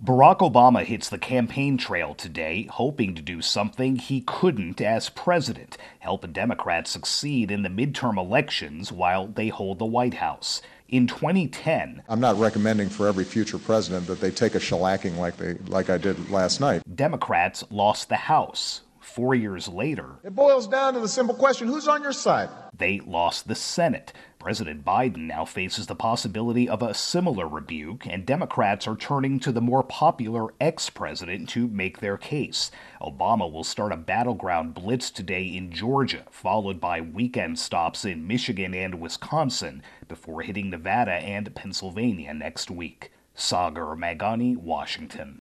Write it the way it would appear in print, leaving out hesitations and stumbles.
Barack Obama hits the campaign trail today, hoping to do something he couldn't as president, help Democrats succeed in the midterm elections while they hold the White House. In 2010, I'm not recommending for every future president that they take a shellacking like I did last night. Democrats lost the House. 4 years later, it boils down to the simple question, who's on your side? They lost the Senate. President Biden now faces the possibility of a similar rebuke, and Democrats are turning to the more popular ex-president to make their case. Obama will start a battleground blitz today in Georgia, followed by weekend stops in Michigan and Wisconsin, before hitting Nevada and Pennsylvania next week. Sagar Meghani, Washington.